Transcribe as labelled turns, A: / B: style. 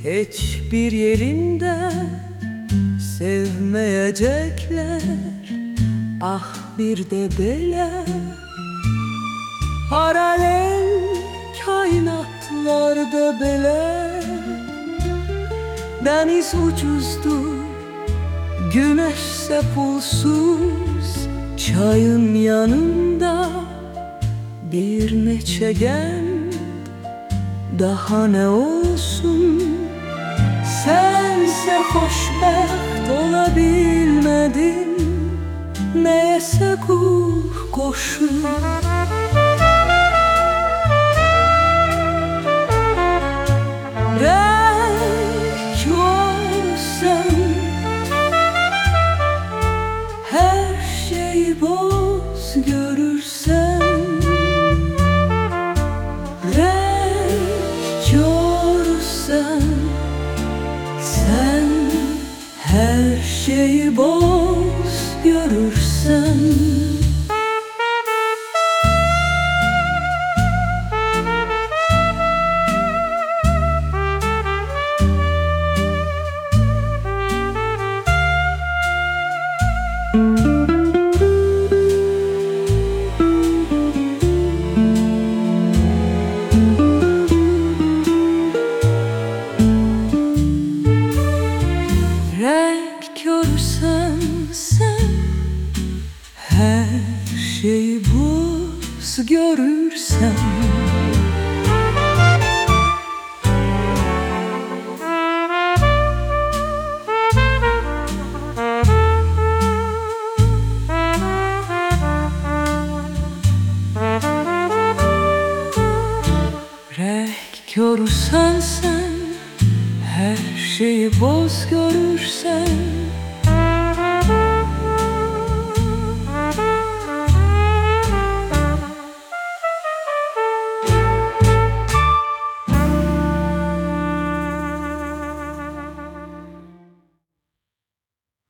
A: hiçbir yerinde sevmeyecekler. Ah bir de böyle paralel kainatlarda bile. Deniz ucuzdu, güneşse pulsuz, çayın yanında bir neçe gem. Daha ne olsun, sense hoşbeht olabilmedin. Neyse kul koşun. Renk olsan her şeyi boz görürsen. Renk olsan sen her şeyi boz görürsen. Renk körsen sen her şeyi boz görürsen. Renk körsen sen her şeyi boz görürsen.